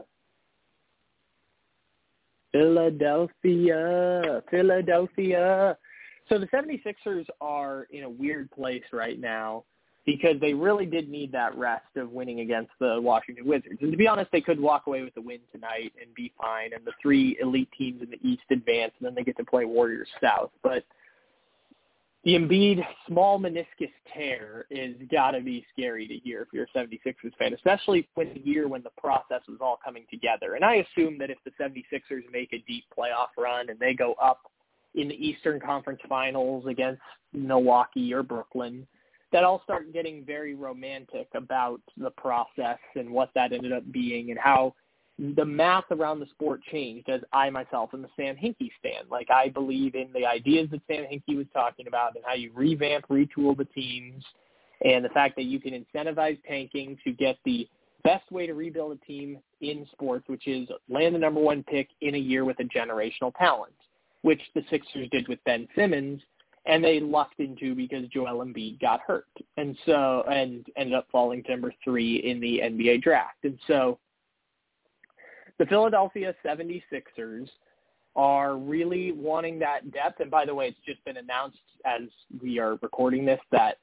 Philadelphia, Philadelphia. So the seventy-sixers are in a weird place right now because they really did need that rest of winning against the Washington Wizards. And to be honest, they could walk away with the win tonight and be fine, and the three elite teams in the East advance, and then they get to play Warriors South. But the Embiid small meniscus tear is got to be scary to hear if you're a seventy-sixers fan, especially when the year when the process was all coming together. And I assume that if the seventy-sixers make a deep playoff run and they go up in the Eastern Conference Finals against Milwaukee or Brooklyn, that I'll start getting very romantic about the process and what that ended up being and how the math around the sport changed, as I myself am a Sam Hinkie stan. Like, I believe in the ideas that Sam Hinkie was talking about and how you revamp, retool the teams, and the fact that you can incentivize tanking to get the best way to rebuild a team in sports, which is land the number one pick in a year with a generational talent, which the Sixers did with Ben Simmons, and they lucked into because Joel Embiid got hurt, and so and ended up falling to number three in the N B A draft. And so the Philadelphia seventy-sixers are really wanting that depth. And by the way, it's just been announced as we are recording this that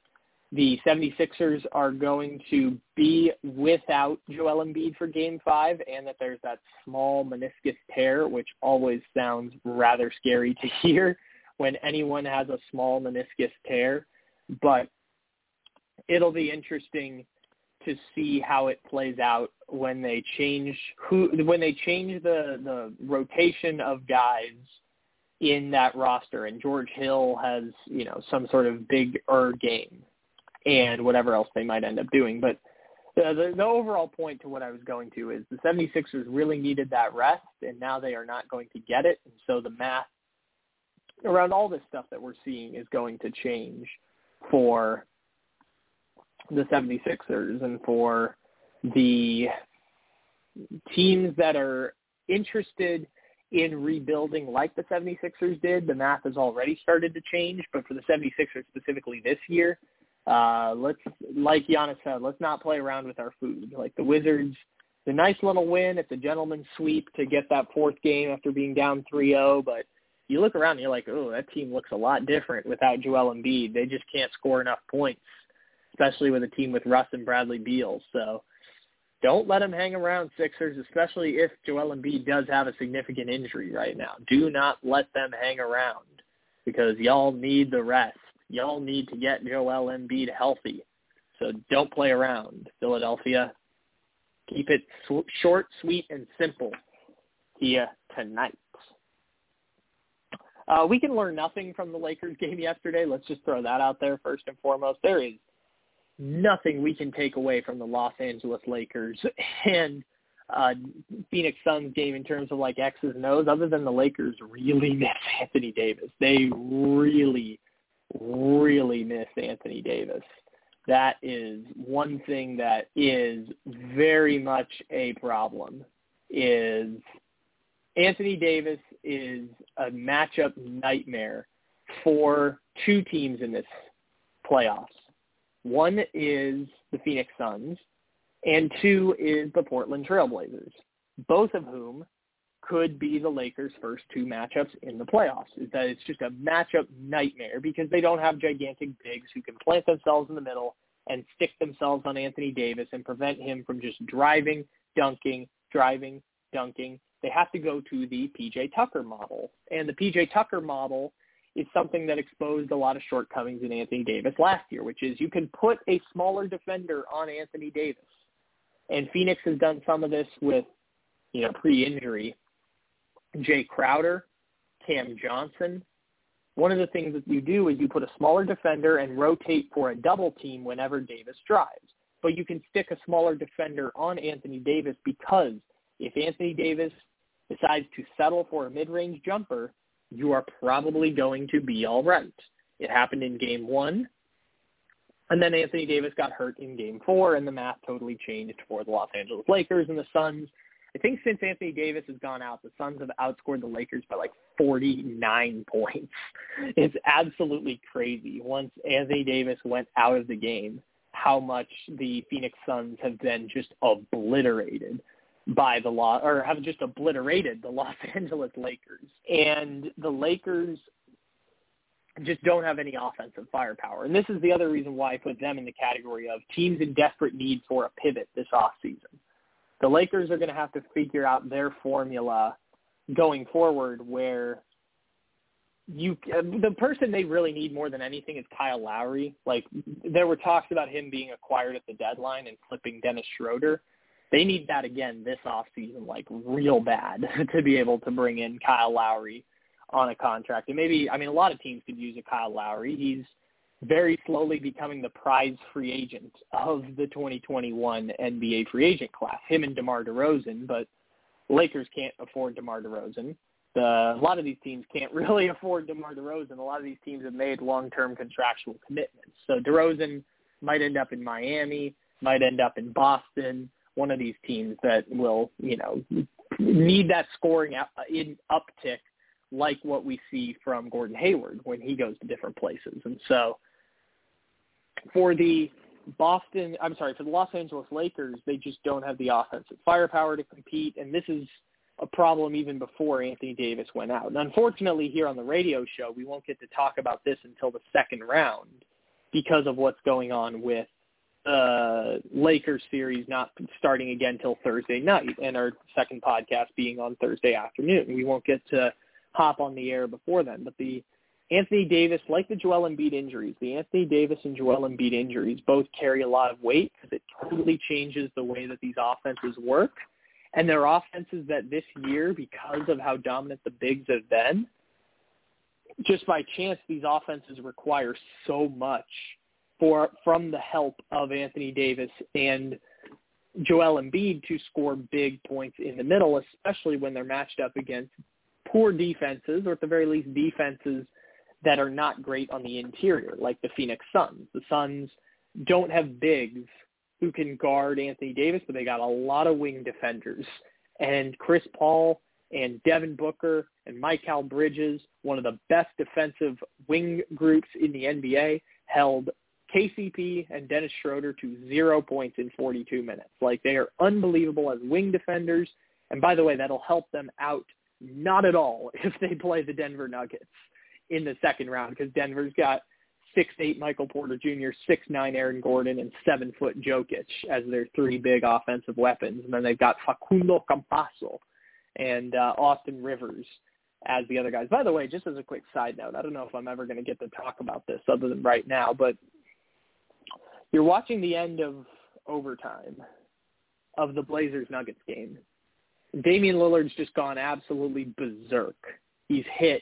the 76ers are going to be without Joel Embiid for Game five, and that there's that small meniscus tear, which always sounds rather scary to hear when anyone has a small meniscus tear. But it'll be interesting to see how it plays out when they change who when they change the, the rotation of guys in that roster, and George Hill has, you know, some sort of big-er game and whatever else they might end up doing. But the, the, the overall point to what I was going to is the 76ers really needed that rest, and now they are not going to get it. And so the math around all this stuff that we're seeing is going to change for the 76ers and for the teams that are interested in rebuilding like the 76ers did. The math has already started to change, but for the 76ers specifically this year, uh, let's, like Giannis said, let's not play around with our food. Like the Wizards, the nice little win, it's a gentleman's sweep to get that fourth game after being down three oh, but you look around and you're like, oh, that team looks a lot different without Joel Embiid. They just can't score enough points, especially with a team with Russ and Bradley Beal. So don't let them hang around, Sixers, especially if Joel Embiid does have a significant injury right now. Do not let them hang around because y'all need the rest. Y'all need to get Joel Embiid healthy. So don't play around, Philadelphia. Keep it sw- short, sweet, and simple here tonight. Uh, we can learn nothing from the Lakers game yesterday. Let's just throw that out there first and foremost. There is nothing we can take away from the Los Angeles Lakers and uh, Phoenix Suns game in terms of like X's and O's, other than the Lakers really miss Anthony Davis. They really, really miss Anthony Davis. That is one thing that is very much a problem, is Anthony Davis is a matchup nightmare for two teams in this playoffs. One is the Phoenix Suns, and two is the Portland Trailblazers, both of whom could be the Lakers' first two matchups in the playoffs. Is that it's just a matchup nightmare because they don't have gigantic bigs who can plant themselves in the middle and stick themselves on Anthony Davis and prevent him from just driving, dunking, driving, dunking. They have to go to the P J Tucker model, and the P J Tucker model is something that exposed a lot of shortcomings in Anthony Davis last year, which is you can put a smaller defender on Anthony Davis. And Phoenix has done some of this with, you know, pre-injury. Jay Crowder, Cam Johnson. One of the things that you do is you put a smaller defender and rotate for a double team whenever Davis drives. But you can stick a smaller defender on Anthony Davis because if Anthony Davis decides to settle for a mid-range jumper, you are probably going to be all right. It happened in game one, and then Anthony Davis got hurt in game four, and the math totally changed for the Los Angeles Lakers and the Suns. I think since Anthony Davis has gone out, the Suns have outscored the Lakers by like forty-nine points. It's absolutely crazy. Once Anthony Davis went out of the game, how much the Phoenix Suns have been just obliterated by the law, or have just obliterated the Los Angeles Lakers. And the Lakers just don't have any offensive firepower. And this is the other reason why I put them in the category of teams in desperate need for a pivot this offseason. The Lakers are going to have to figure out their formula going forward where you the person they really need more than anything is Kyle Lowry. Like, there were talks about him being acquired at the deadline and flipping Dennis Schroeder. They need that again this offseason, like real bad, to be able to bring in Kyle Lowry on a contract. And maybe, I mean, a lot of teams could use a Kyle Lowry. He's very slowly becoming the prize free agent of the twenty twenty-one N B A free agent class, him and DeMar DeRozan, but Lakers can't afford DeMar DeRozan. The, a lot of these teams can't really afford DeMar DeRozan. A lot of these teams have made long-term contractual commitments. So DeRozan might end up in Miami, might end up in Boston, one of these teams that will, you know, need that scoring in uptick like what we see from Gordon Hayward when he goes to different places. And so for the Boston, I'm sorry, for the Los Angeles Lakers, they just don't have the offensive firepower to compete, and this is a problem even before Anthony Davis went out. And unfortunately, here on the radio show, we won't get to talk about this until the second round, because of what's going on with uh Lakers series not starting again till Thursday night, and our second podcast being on Thursday afternoon. We won't get to hop on the air before then, but the Anthony Davis, like the Joel Embiid injuries, the Anthony Davis and Joel Embiid injuries both carry a lot of weight because it totally changes the way that these offenses work. And they're offenses that this year, because of how dominant the bigs have been, just by chance, these offenses require so much for from the help of Anthony Davis and Joel Embiid to score big points in the middle, especially when they're matched up against poor defenses, or at the very least defenses that are not great on the interior, like the Phoenix Suns. The Suns don't have bigs who can guard Anthony Davis, but they got a lot of wing defenders. And Chris Paul and Devin Booker and Mikal Bridges, one of the best defensive wing groups in the N B A, held K C P and Dennis Schroeder to zero points in forty-two minutes. Like, they are unbelievable as wing defenders. And by the way, that'll help them out not at all if they play the Denver Nuggets in the second round, because Denver's got six eight Michael Porter Junior, six nine Aaron Gordon, and seven foot Jokic as their three big offensive weapons. And then they've got Facundo Campasso and uh, Austin Rivers as the other guys. By the way, just as a quick side note, I don't know if I'm ever going to get to talk about this other than right now, but you're watching the end of overtime of the Blazers-Nuggets game. Damian Lillard's just gone absolutely berserk. He's hit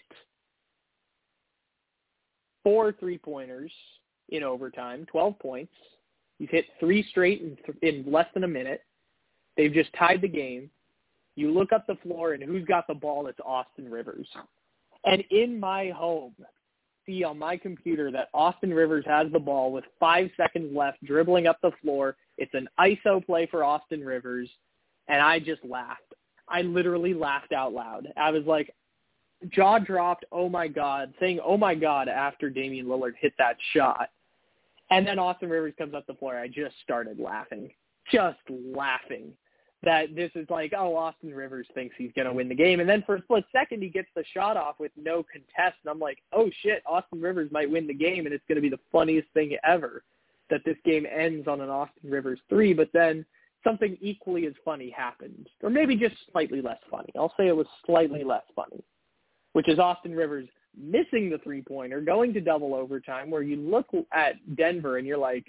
four three-pointers in overtime, twelve points. He's hit three straight in, th- in less than a minute. They've just tied the game. You look up the floor, and who's got the ball? It's Austin Rivers. And in my home, see on my computer that Austin Rivers has the ball with five seconds left, dribbling up the floor. It's an I S O play for Austin Rivers, and I just laughed. I literally laughed out loud. I was like, jaw dropped, oh my God, saying oh my God after Damian Lillard hit that shot. And then Austin Rivers comes up the floor. I just started laughing, just laughing that this is like, oh, Austin Rivers thinks he's going to win the game. And then for a split second, he gets the shot off with no contest. And I'm like, oh shit, Austin Rivers might win the game. And it's going to be the funniest thing ever that this game ends on an Austin Rivers three. But then something equally as funny happened, or maybe just slightly less funny. I'll say it was slightly less funny, which is Austin Rivers missing the three-pointer, going to double overtime, where you look at Denver and you're like,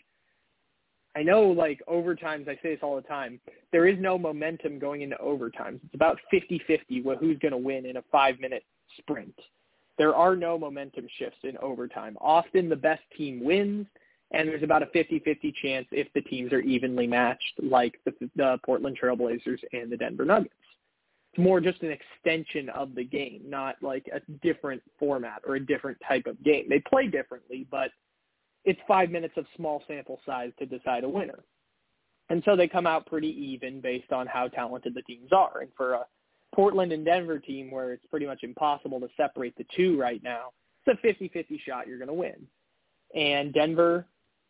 I know, like, overtimes, I say this all the time, there is no momentum going into overtimes. It's about fifty-fifty who's going to win in a five-minute sprint. There are no momentum shifts in overtime. Often the best team wins, and there's about a fifty-fifty chance if the teams are evenly matched, like the, the Portland Trail Blazers and the Denver Nuggets. It's more just an extension of the game, not like a different format or a different type of game. They play differently, but it's five minutes of small sample size to decide a winner. And so they come out pretty even based on how talented the teams are. And for a Portland and Denver team where it's pretty much impossible to separate the two right now, it's a fifty-fifty shot you're going to win. And Denver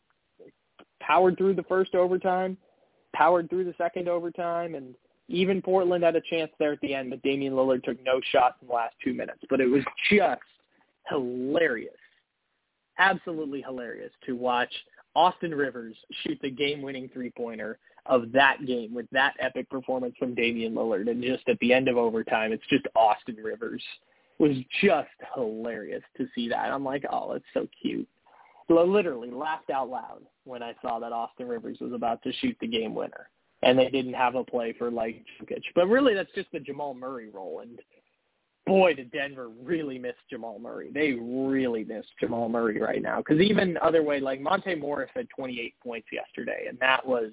powered through the first overtime, powered through the second overtime, and even Portland had a chance there at the end, but Damian Lillard took no shots in the last two minutes. But it was just hilarious, absolutely hilarious to watch Austin Rivers shoot the game-winning three-pointer of that game with that epic performance from Damian Lillard. And just at the end of overtime, it's just Austin Rivers. It was just hilarious to see that. I'm like, oh, it's so cute. So I literally laughed out loud when I saw that Austin Rivers was about to shoot the game winner. And they didn't have a play for, like, Jokic. But really, that's just the Jamal Murray role. And, boy, did Denver really miss Jamal Murray. They really miss Jamal Murray right now. Because even other way, like, Monte Morris had twenty-eight points yesterday, and that was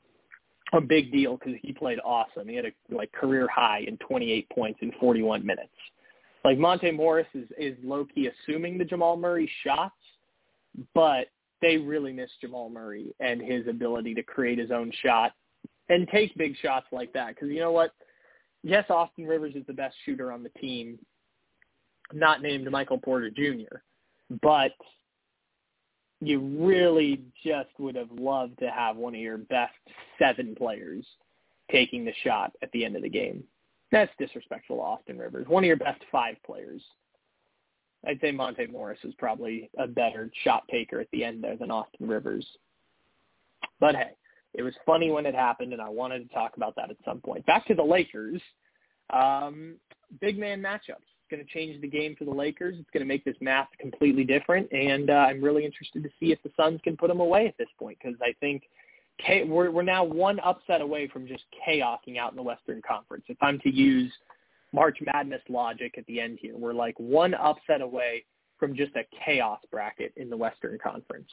a big deal because he played awesome. He had a, like, career high in twenty-eight points in forty-one minutes. Like, Monte Morris is, is low-key assuming the Jamal Murray shots, but they really miss Jamal Murray and his ability to create his own shot and take big shots like that. Because you know what? Yes, Austin Rivers is the best shooter on the team, not named Michael Porter Junior, but you really just would have loved to have one of your best seven players taking the shot at the end of the game. That's disrespectful to Austin Rivers. One of your best five players. I'd say Monte Morris is probably a better shot taker at the end there than Austin Rivers. But hey, it was funny when it happened, and I wanted to talk about that at some point. Back to the Lakers. Um, big man matchups. It's going to change the game for the Lakers. It's going to make this math completely different, and uh, I'm really interested to see if the Suns can put them away at this point, because I think we're, we're now one upset away from just chaosing out in the Western Conference. If I'm to use March Madness logic at the end here, we're like one upset away from just a chaos bracket in the Western Conference.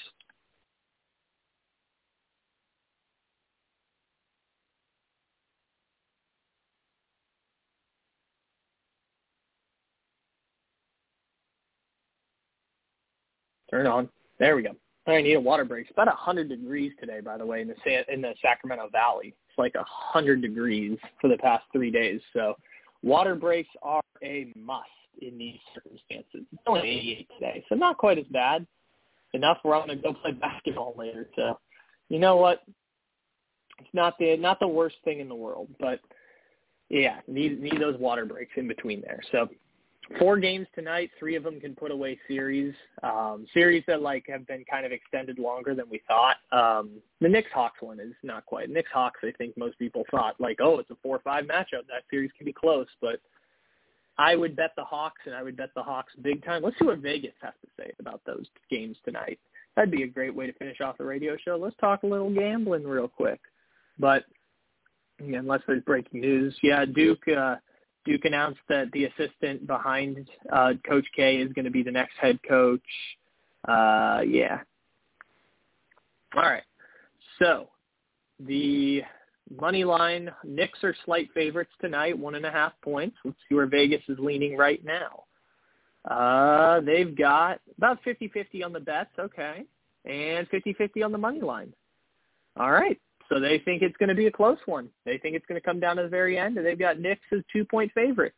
Turn on. There we go. I need a water break. It's about one hundred degrees today, by the way, in the Sa- in the Sacramento Valley. It's like one hundred degrees for the past three days. So water breaks are a must in these circumstances. It's only eighty-eight today, so not quite as bad. Enough where I'm going to go play basketball later. So you know what? It's not the not the worst thing in the world, but yeah, need need those water breaks in between there. So four games tonight. Three of them can put away series. Um, series that like have been kind of extended longer than we thought. Um, the Knicks-Hawks one is not quite. Knicks-Hawks, I think most people thought like, oh, it's a four five matchup. That series can be close. But I would bet the Hawks, and I would bet the Hawks big time. Let's see what Vegas has to say about those games tonight. That'd be a great way to finish off the radio show. Let's talk a little gambling real quick. But yeah, unless there's breaking news, yeah, Duke. Uh, Duke announced that the assistant behind uh, Coach K is going to be the next head coach. Uh, yeah. All right. So the money line, Knicks are slight favorites tonight, one and a half points. Let's see where Vegas is leaning right now. Uh, they've got about fifty-fifty on the bets, okay, and fifty-fifty on the money line. All right. So they think it's going to be a close one. They think it's going to come down to the very end, and they've got Knicks as two-point favorites.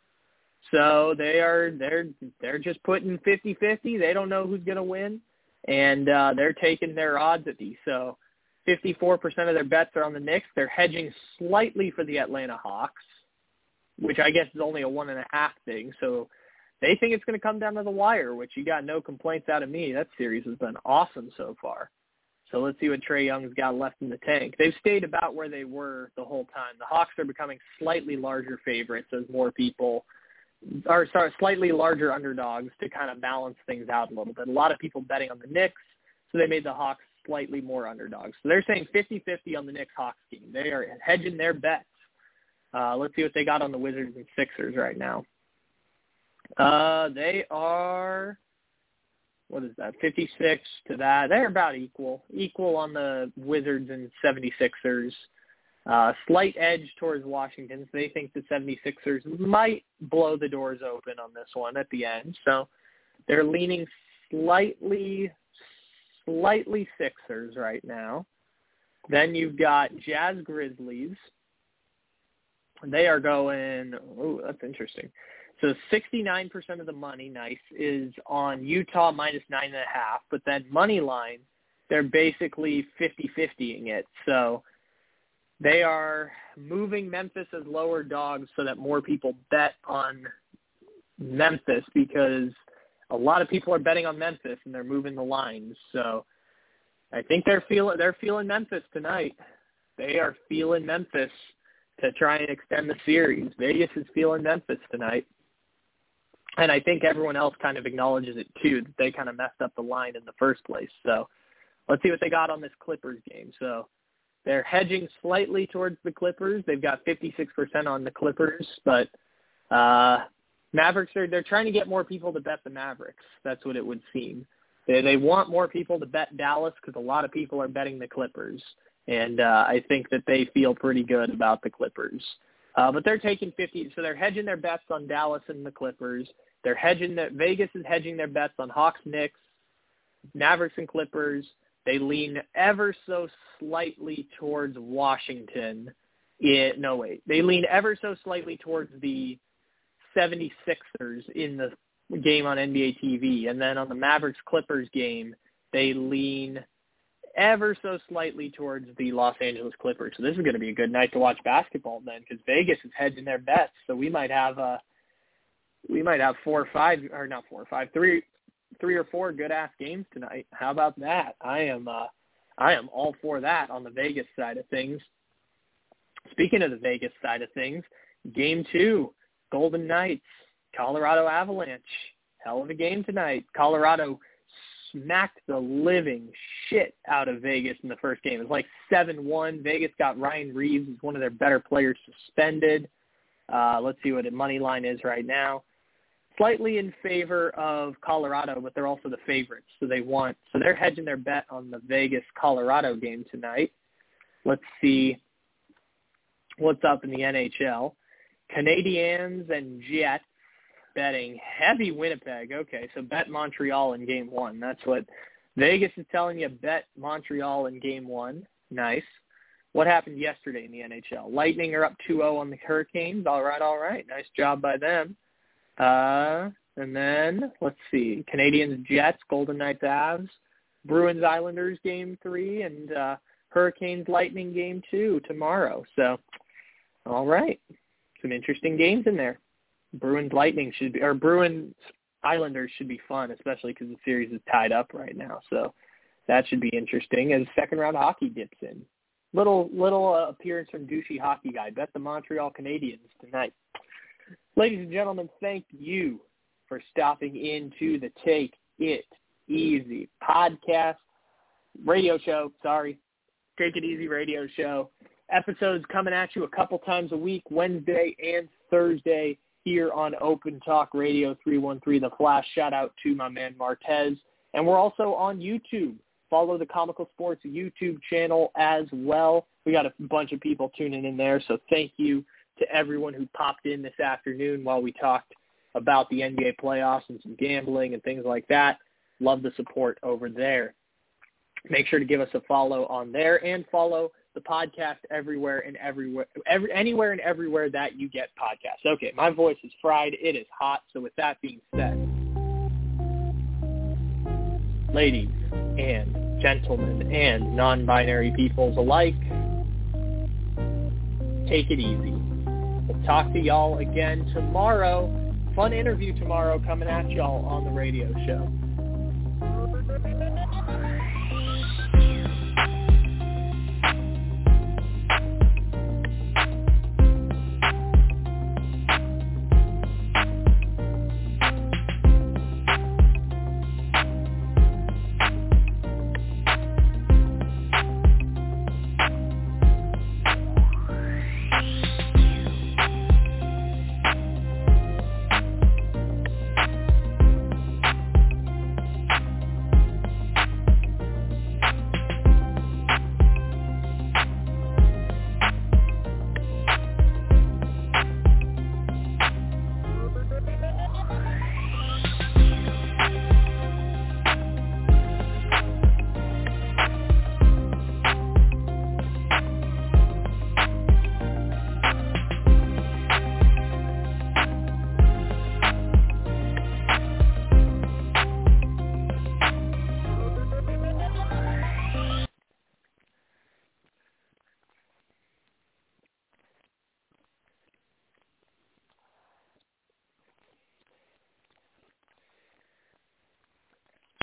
So they are they're they're just putting fifty-fifty. They don't know who's going to win, and uh, they're taking their odds at these. So fifty-four percent of their bets are on the Knicks. They're hedging slightly for the Atlanta Hawks, which I guess is only a one and a half thing. So they think it's going to come down to the wire, which you got no complaints out of me. That series has been awesome so far. So let's see what Trae Young's got left in the tank. They've stayed about where they were the whole time. The Hawks are becoming slightly larger favorites as more people are sorry, slightly larger underdogs to kind of balance things out a little bit. A lot of people betting on the Knicks, so they made the Hawks slightly more underdogs. So they're saying fifty-fifty on the Knicks-Hawks game. They are hedging their bets. Uh, let's see what they got on the Wizards and Sixers right now. Uh, they are... What is that, fifty-six to that? They're about equal. Equal on the Wizards and seventy-sixers. Uh, slight edge towards Washington. So they think the seventy-sixers might blow the doors open on this one at the end. So they're leaning slightly, slightly Sixers right now. Then you've got Jazz Grizzlies. They are going, oh, that's interesting. So sixty-nine percent of the money, nice, is on Utah minus nine and a half. But then money line, they're basically fifty-fifty-ing it. So they are moving Memphis as lower dogs so that more people bet on Memphis, because a lot of people are betting on Memphis and they're moving the lines. So I think they're feeling they're feeling Memphis tonight. They are feeling Memphis to try and extend the series. Vegas is feeling Memphis tonight. And I think everyone else kind of acknowledges it, too, that they kind of messed up the line in the first place. So let's see what they got on this Clippers game. So they're hedging slightly towards the Clippers. They've got fifty-six percent on the Clippers, but uh, Mavericks, are they're trying to get more people to bet the Mavericks. That's what it would seem. They, they want more people to bet Dallas because a lot of people are betting the Clippers. And uh, I think that they feel pretty good about the Clippers. Uh, but they're taking fifty, so they're hedging their bets on Dallas and the Clippers. They're hedging their, Vegas is hedging their bets on Hawks, Knicks, Mavericks, and Clippers. They lean ever so slightly towards Washington. It, no, wait. They lean ever so slightly towards the seventy-sixers in the game on N B A T V. And then on the Mavericks-Clippers game, they lean ever so slightly towards the Los Angeles Clippers. So this is going to be a good night to watch basketball then, because Vegas is hedging their bets. So we might have a we might have four or five, or not four or five, three, three or four good-ass games tonight. How about that? I am, uh, I am all for that on the Vegas side of things. Speaking of the Vegas side of things, game two, Golden Knights, Colorado Avalanche. Hell of a game tonight. Colorado smacked the living shit out of Vegas in the first game. It was like seven one. Vegas got Ryan Reeves, who's one of their better players, suspended. Uh, let's see what the money line is right now. Slightly in favor of Colorado, but they're also the favorites. So they want, so they're hedging their bet on the Vegas-Colorado game tonight. Let's see what's up in the N H L. Canadiens and Jets betting heavy Winnipeg. Okay, so bet Montreal in game one. That's what Vegas is telling you, bet Montreal in game one. Nice. What happened yesterday in the N H L? Lightning are up two oh on the Hurricanes. All right, all right. Nice job by them. Uh, and then, let's see, Canadiens, Jets, Golden Knights, Avs, Bruins, Islanders game three, and uh, Hurricanes, Lightning game two tomorrow. So, all right. Some interesting games in there. Bruins, Lightning should be, or Bruins, Islanders should be fun, especially because the series is tied up right now. So that should be interesting as second round hockey dips in. Little little uh, appearance from Douchey Hockey Guy. Bet the Montreal Canadiens tonight. Ladies and gentlemen, thank you for stopping into the Take It Easy podcast, radio show, sorry, Take It Easy radio show. Episodes coming at you a couple times a week, Wednesday and Thursday here on Open Talk Radio three one three The Flash. Shout out to my man Martez. And we're also on YouTube. Follow the Comical Sports YouTube channel as well. We got a bunch of people tuning in there, so thank you to everyone who popped in this afternoon while we talked about the N B A playoffs and some gambling and things like that. Love the support over there. Make sure to give us a follow on there and follow the podcast everywhere and everywhere, every, anywhere and everywhere that you get podcasts. Okay, my voice is fried. It is hot. So with that being said, ladies and gentlemen and non-binary peoples alike, take it easy. We'll talk to y'all again tomorrow. Fun interview tomorrow coming at y'all on the radio show.